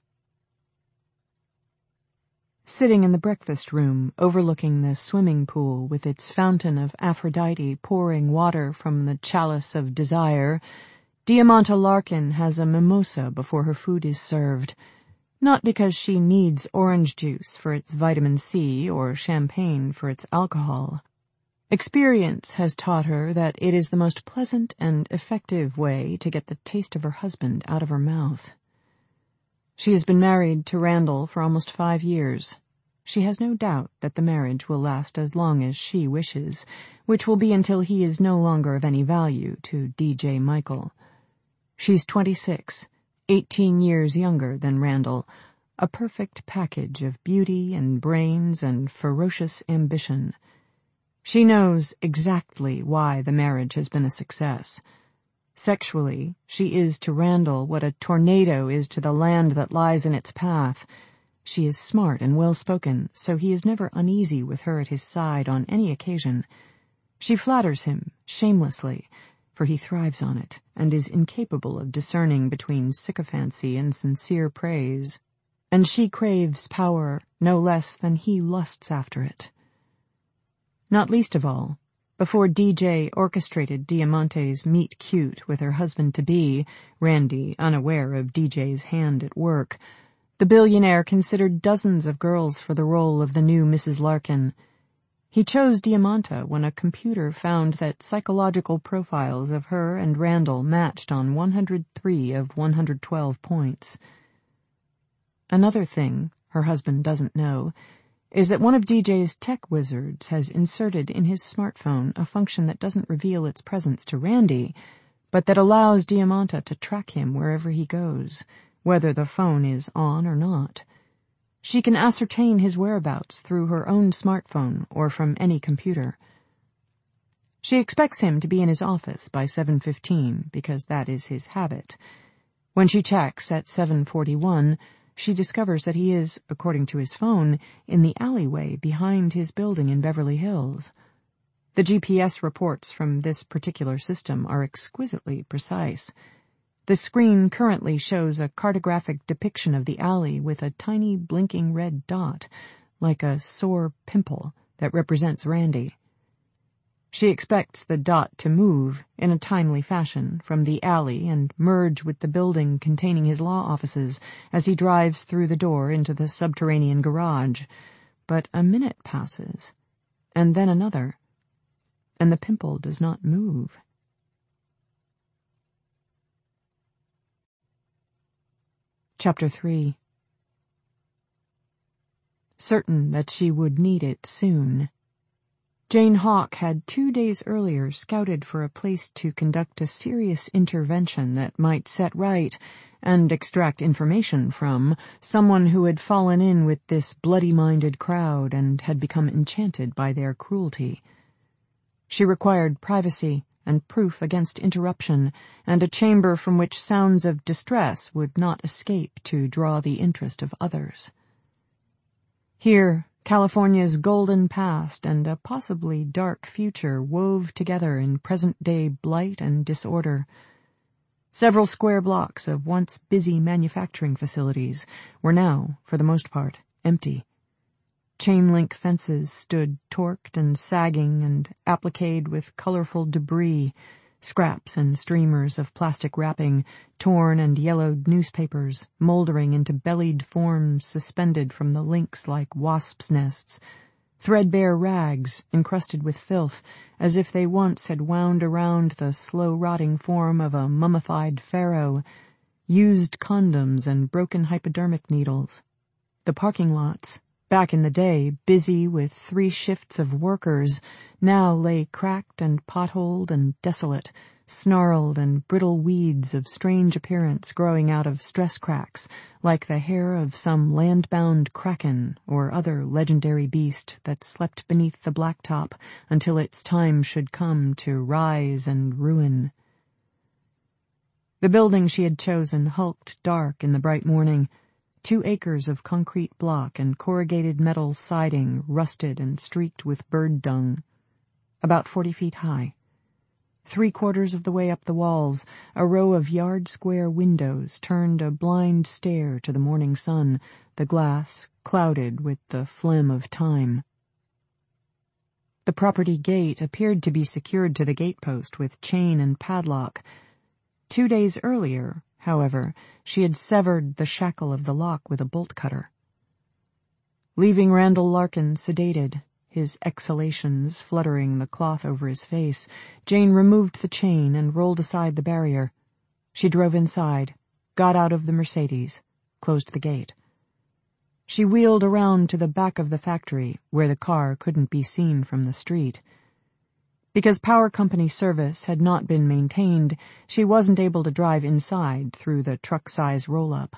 Sitting in the breakfast room, overlooking the swimming pool with its fountain of Aphrodite pouring water from the chalice of desire, Diamanta Larkin has a mimosa before her food is served, not because she needs orange juice for its vitamin C or champagne for its alcohol. Experience has taught her that it is the most pleasant and effective way to get the taste of her husband out of her mouth. She has been married to Randall for almost 5 years. She has no doubt that the marriage will last as long as she wishes, which will be until he is no longer of any value to D.J. Michael. She's 26, 18 years younger than Randall, a perfect package of beauty and brains and ferocious ambition. She knows exactly why the marriage has been a success. Sexually, she is to Randall what a tornado is to the land that lies in its path. She is smart and well-spoken, so he is never uneasy with her at his side on any occasion. She flatters him, shamelessly, for he thrives on it, and is incapable of discerning between sycophancy and sincere praise. And she craves power no less than he lusts after it. Not least of all, before DJ orchestrated Diamante's meet-cute with her husband-to-be, Randy unaware of DJ's hand at work, the billionaire considered dozens of girls for the role of the new Mrs. Larkin. He chose Diamanta when a computer found that psychological profiles of her and Randall matched on 103 of 112 points. Another thing her husband doesn't know is that one of DJ's tech wizards has inserted in his smartphone a function that doesn't reveal its presence to Randy, but that allows Diamanta to track him wherever he goes, whether the phone is on or not. She can ascertain his whereabouts through her own smartphone or from any computer. She expects him to be in his office by 7:15 because that is his habit. When she checks at 7:41, she discovers that he is, according to his phone, in the alleyway behind his building in Beverly Hills. The GPS reports from this particular system are exquisitely precise. The screen currently shows a cartographic depiction of the alley with a tiny blinking red dot, like a sore pimple, that represents Randy. She expects the dot to move, in a timely fashion, from the alley and merge with the building containing his law offices as he drives through the door into the subterranean garage. But a minute passes, and then another, and the pimple does not move. Chapter 3. Certain that she would need it soon, Jane Hawk had 2 days earlier scouted for a place to conduct a serious intervention that might set right and extract information from someone who had fallen in with this bloody-minded crowd and had become enchanted by their cruelty. She required privacy and proof against interruption, and a chamber from which sounds of distress would not escape to draw the interest of others. Here, California's golden past and a possibly dark future wove together in present-day blight and disorder. Several square blocks of once busy manufacturing facilities were now, for the most part, empty. Chain-link fences stood torqued and sagging and appliqued with colorful debris, scraps and streamers of plastic wrapping, torn and yellowed newspapers, moldering into bellied forms suspended from the links like wasps' nests, threadbare rags encrusted with filth, as if they once had wound around the slow-rotting form of a mummified pharaoh, used condoms and broken hypodermic needles. The parking lots, back in the day busy with 3 shifts of workers, now lay cracked and potholed and desolate, snarled and brittle weeds of strange appearance growing out of stress cracks, like the hair of some land-bound kraken or other legendary beast that slept beneath the blacktop until its time should come to rise and ruin. The building she had chosen hulked dark in the bright morning, 2 acres of concrete block and corrugated metal siding rusted and streaked with bird dung. About 40 feet high. 3/4 of the way up the walls, a row of yard-square windows turned a blind stare to the morning sun, the glass clouded with the phlegm of time. The property gate appeared to be secured to the gatepost with chain and padlock. 2 days earlier, however, she had severed the shackle of the lock with a bolt cutter. Leaving Randall Larkin sedated, his exhalations fluttering the cloth over his face, Jane removed the chain and rolled aside the barrier. She drove inside, got out of the Mercedes, closed the gate. She wheeled around to the back of the factory, where the car couldn't be seen from the street. Because power company service had not been maintained, she wasn't able to drive inside through the truck-size roll-up.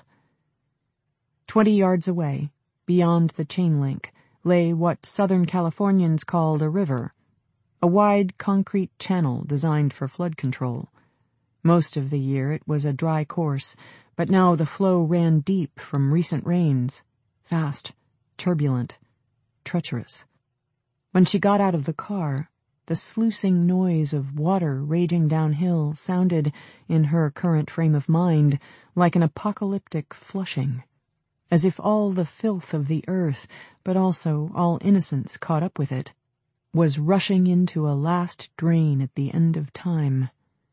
20 yards away, beyond the chain link, lay what Southern Californians called a river, a wide concrete channel designed for flood control. Most of the year it was a dry course, but now the flow ran deep from recent rains, fast, turbulent, treacherous. When she got out of the car, the sluicing noise of water raging downhill sounded, in her current frame of mind, like an apocalyptic flushing, as if all the filth of the earth, but also all innocence caught up with it, was rushing into a last drain at the end of time.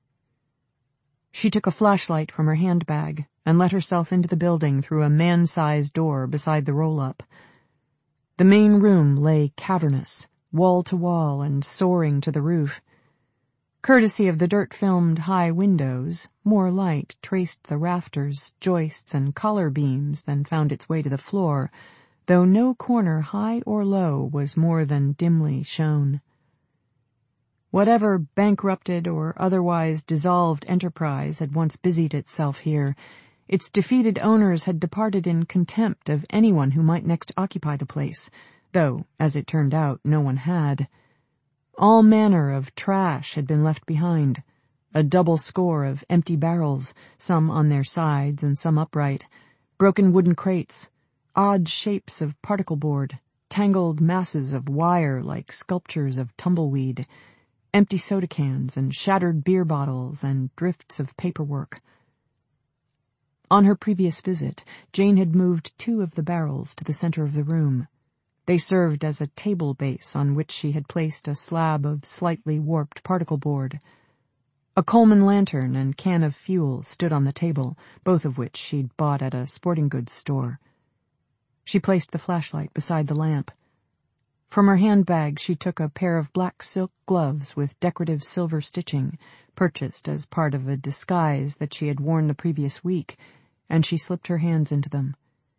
She took a flashlight from her handbag and let herself into the building through a man-sized door beside the roll-up. The main room lay cavernous, wall-to-wall and soaring to the roof. Courtesy of the dirt-filmed high windows, more light traced the rafters, joists, and collar beams than found its way to the floor, though no corner high or low was more than dimly shown. Whatever bankrupted or otherwise dissolved enterprise had once busied itself here, its defeated owners had departed in contempt of anyone who might next occupy the place, though, as it turned out, no one had. All manner of trash had been left behind, a double score of empty barrels, some on their sides and some upright, broken wooden crates, odd shapes of particle board, tangled masses of wire like sculptures of tumbleweed, empty soda cans and shattered beer bottles and drifts of paperwork. On her previous visit, Jane had moved 2 of the barrels to the center of the room. They served as a table base on which she had placed a slab of slightly warped particle board. A Coleman lantern and can of fuel stood on the table, both of which she'd bought at a sporting goods store. She placed the flashlight beside the lamp. From her handbag she took a pair of black silk gloves with decorative silver stitching, purchased as part of a disguise that she had worn the previous week, and she slipped her hands into them.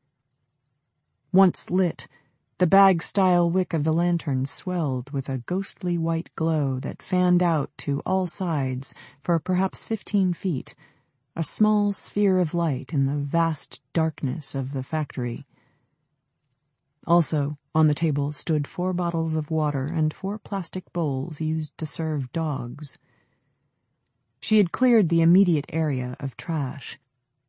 Once lit, the bag-style wick of the lantern swelled with a ghostly white glow that fanned out to all sides for perhaps 15 feet, a small sphere of light in the vast darkness of the factory. Also, on the table stood 4 bottles of water and 4 plastic bowls used to serve dogs. She had cleared the immediate area of trash.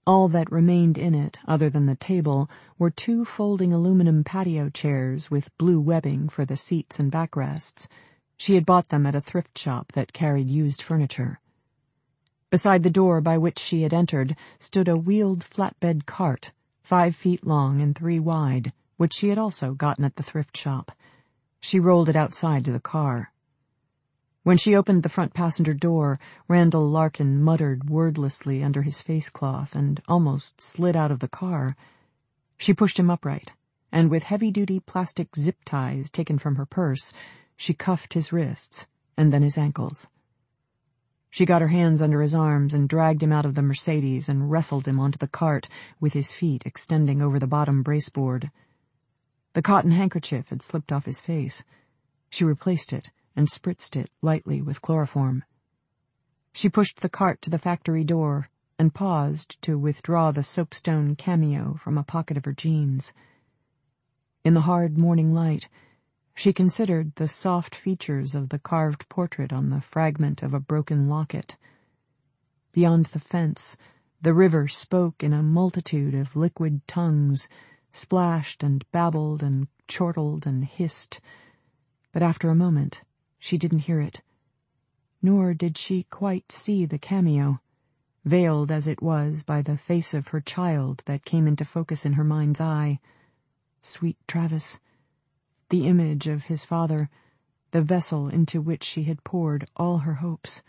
All that remained in it, other than the table, were 2 folding aluminum patio chairs with blue webbing for the seats and backrests. She had bought them at a thrift shop that carried used furniture. Beside the door by which she had entered stood a wheeled flatbed cart, 5 feet long and 3 wide, which she had also gotten at the thrift shop. She rolled it outside to the car. When she opened the front passenger door, Randall Larkin muttered wordlessly under his face-cloth and almost slid out of the car. She pushed him upright, and with heavy-duty plastic zip ties taken from her purse, she cuffed his wrists and then his ankles. She got her hands under his arms and dragged him out of the Mercedes and wrestled him onto the cart with his feet extending over the bottom braceboard. The cotton handkerchief had slipped off his face. She replaced it and spritzed it lightly with chloroform. She pushed the cart to the factory door and paused to withdraw the soapstone cameo from a pocket of her jeans. In the hard morning light, she considered the soft features of the carved portrait on the fragment of a broken locket. Beyond the fence, the river spoke in a multitude of liquid tongues, splashed and babbled and chortled and hissed, but after a moment she didn't hear it, nor did she quite see the cameo, veiled as it was by the face of her child that came into focus in her mind's eye. Sweet Travis, the image of his father, the vessel into which she had poured all her hopes.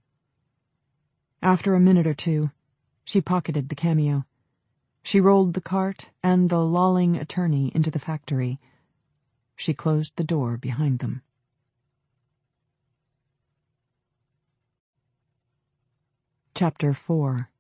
After a minute or two, she pocketed the cameo. She rolled the cart and the lolling attorney into the factory. She closed the door behind them. Chapter 4.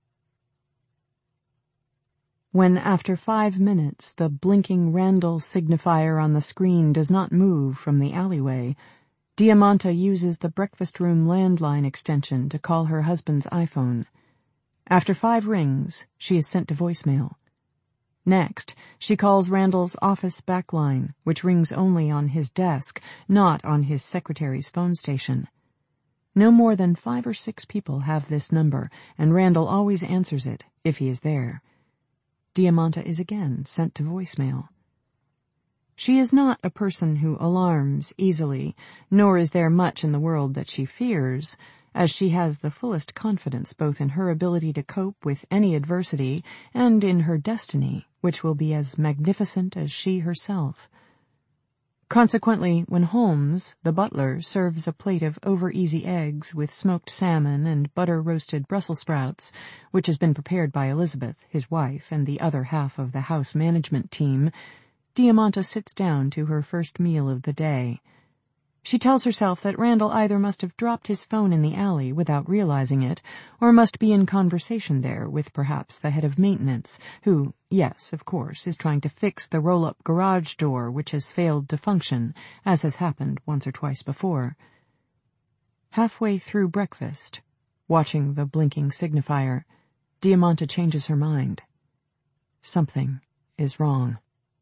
When, after 5 minutes, the blinking Randall signifier on the screen does not move from the alleyway, Diamanta uses the breakfast room landline extension to call her husband's iPhone. After 5 rings, she is sent to voicemail. Next, she calls Randall's office backline, which rings only on his desk, not on his secretary's phone station. No more than 5 or 6 people have this number, and Randall always answers it, if he is there. Diamanta is again sent to voicemail. She is not a person who alarms easily, nor is there much in the world that she fears, as she has the fullest confidence both in her ability to cope with any adversity and in her destiny, which will be as magnificent as she herself. Consequently, when Holmes, the butler, serves a plate of over-easy eggs with smoked salmon and butter-roasted Brussels sprouts, which has been prepared by Elizabeth, his wife, and the other half of the house management team, Diamanta sits down to her first meal of the day. She tells herself that Randall either must have dropped his phone in the alley without realizing it, or must be in conversation there with perhaps the head of maintenance, who, yes, of course, is trying to fix the roll-up garage door which has failed to function, as has happened once or twice before. Halfway through breakfast, watching the blinking signifier, Diamanta changes her mind. Something is wrong.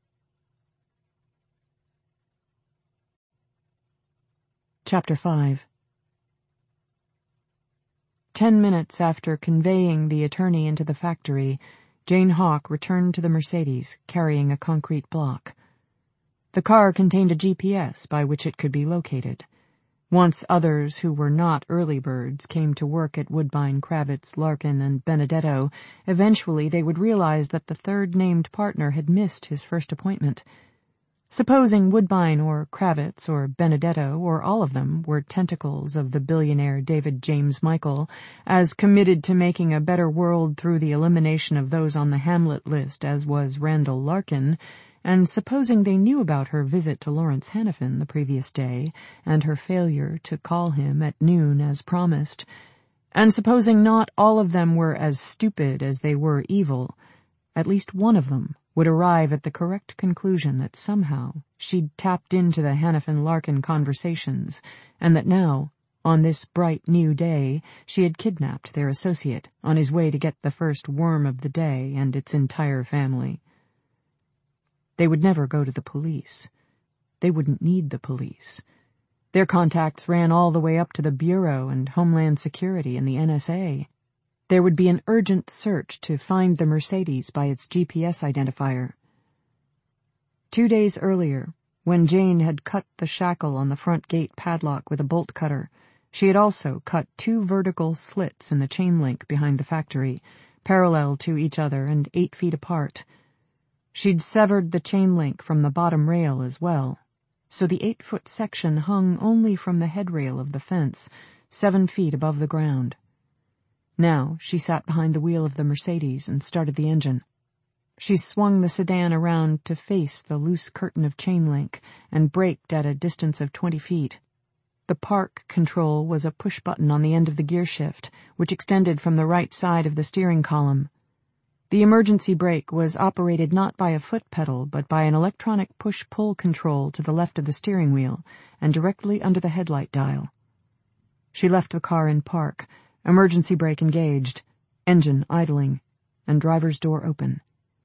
Chapter 5. 10 minutes after conveying the attorney into the factory, Jane Hawk returned to the Mercedes, carrying a concrete block. The car contained a GPS by which it could be located. Once others who were not early birds came to work at Woodbine, Kravitz, Larkin, and Benedetto, eventually they would realize that the third-named partner had missed his first appointment. Supposing Woodbine or Kravitz or Benedetto or all of them were tentacles of the billionaire David James Michael, as committed to making a better world through the elimination of those on the Hamlet list as was Randall Larkin, and supposing they knew about her visit to Lawrence Hannafin the previous day and her failure to call him at noon as promised, and supposing not all of them were as stupid as they were evil, at least one of them would arrive at the correct conclusion that somehow she'd tapped into the Hannafin-Larkin conversations, and that now, on this bright new day, she had kidnapped their associate on his way to get the first worm of the day and its entire family. They would never go to the police. They wouldn't need the police. Their contacts ran all the way up to the Bureau and Homeland Security and the NSA. There would be an urgent search to find the Mercedes by its GPS identifier. 2 days earlier, when Jane had cut the shackle on the front gate padlock with a bolt cutter, she had also cut 2 vertical slits in the chain link behind the factory, parallel to each other and 8 feet apart. She'd severed the chain link from the bottom rail as well, so the 8-foot section hung only from the headrail of the fence, 7 feet above the ground. Now she sat behind the wheel of the Mercedes and started the engine. She swung the sedan around to face the loose curtain of chain link and braked at a distance of 20 feet. The park control was a push button on the end of the gear shift, which extended from the right side of the steering column. The emergency brake was operated not by a foot pedal, but by an electronic push-pull control to the left of the steering wheel and directly under the headlight dial. She left the car in park, emergency brake engaged, engine idling, and driver's door open.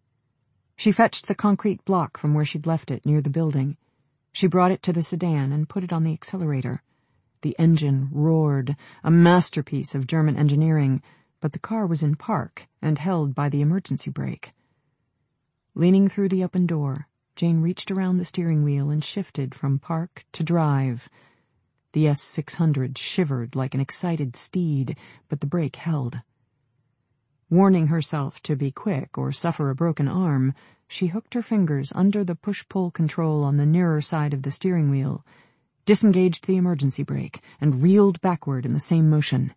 She fetched the concrete block from where she'd left it near the building. She brought it to the sedan and put it on the accelerator. The engine roared, a masterpiece of German engineering, but the car was in park and held by the emergency brake. Leaning through the open door, Jane reached around the steering wheel and shifted from park to drive. The S600 shivered like an excited steed, but the brake held. Warning herself to be quick or suffer a broken arm, she hooked her fingers under the push-pull control on the nearer side of the steering wheel, disengaged the emergency brake, and reeled backward in the same motion.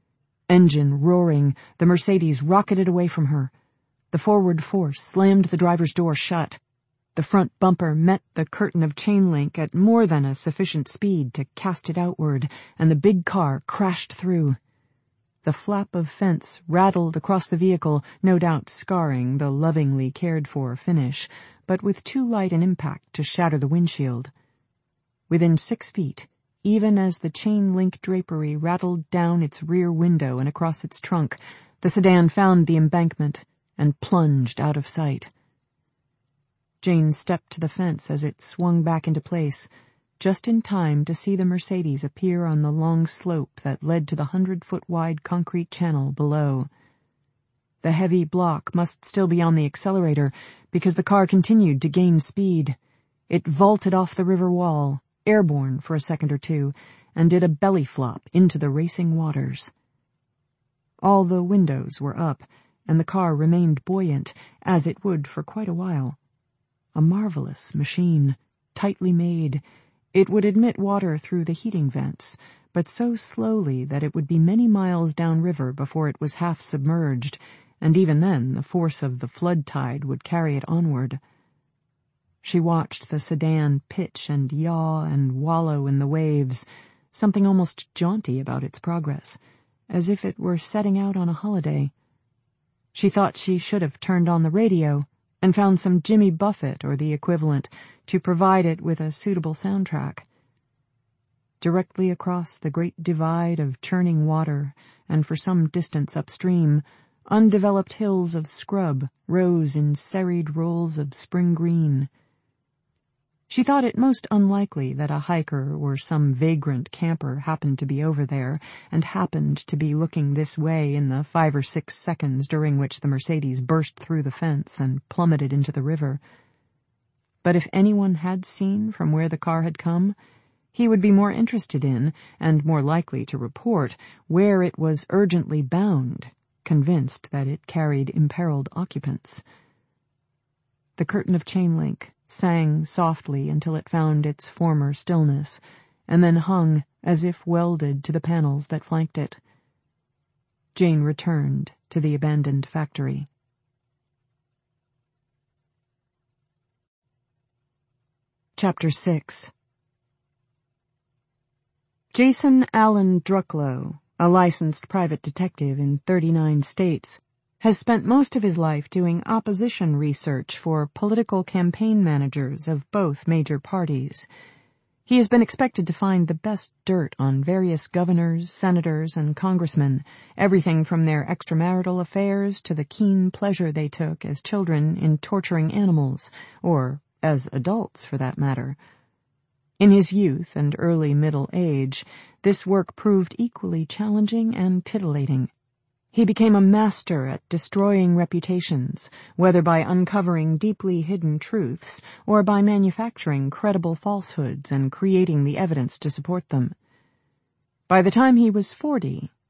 Engine roaring, the Mercedes rocketed away from her. The forward force slammed the driver's door shut. The front bumper met the curtain of chain link at more than a sufficient speed to cast it outward, and the big car crashed through. The flap of fence rattled across the vehicle, no doubt scarring the lovingly cared-for finish, but with too light an impact to shatter the windshield. Within 6 feet, even as the chain-link drapery rattled down its rear window and across its trunk, the sedan found the embankment and plunged out of sight. Jane stepped to the fence as it swung back into place, just in time to see the Mercedes appear on the long slope that led to the 100-foot-wide concrete channel below. The heavy block must still be on the accelerator because the car continued to gain speed. It vaulted off the river wall, airborne for a second or two, and did a belly flop into the racing waters. All the windows were up, and the car remained buoyant, as it would for quite a while. A marvelous machine, tightly made. It would admit water through the heating vents, but so slowly that it would be many miles downriver before it was half submerged, and even then the force of the flood tide would carry it onward. She watched the sedan pitch and yaw and wallow in the waves, something almost jaunty about its progress, as if it were setting out on a holiday. She thought she should have turned on the radio and found some Jimmy Buffett or the equivalent to provide it with a suitable soundtrack. Directly across the great divide of churning water, and for some distance upstream, undeveloped hills of scrub rose in serried rolls of spring green. She thought it most unlikely that a hiker or some vagrant camper happened to be over there and happened to be looking this way in the 5 or 6 seconds during which the Mercedes burst through the fence and plummeted into the river. But if anyone had seen from where the car had come, he would be more interested in, and more likely to report, where it was urgently bound, convinced that it carried imperiled occupants. The curtain of chain link sang softly until it found its former stillness, and then hung as if welded to the panels that flanked it. Jane returned to the abandoned factory. Chapter 6. Jason Allen Drucklow, a licensed private detective in 39 states, has spent most of his life doing opposition research for political campaign managers of both major parties. He has been expected to find the best dirt on various governors, senators, and congressmen, everything from their extramarital affairs to the keen pleasure they took as children in torturing animals, or as adults for that matter. In his youth and early middle age, this work proved equally challenging and titillating. He became a master at destroying reputations, whether by uncovering deeply hidden truths or by manufacturing credible falsehoods and creating the evidence to support them. By the time he was 40,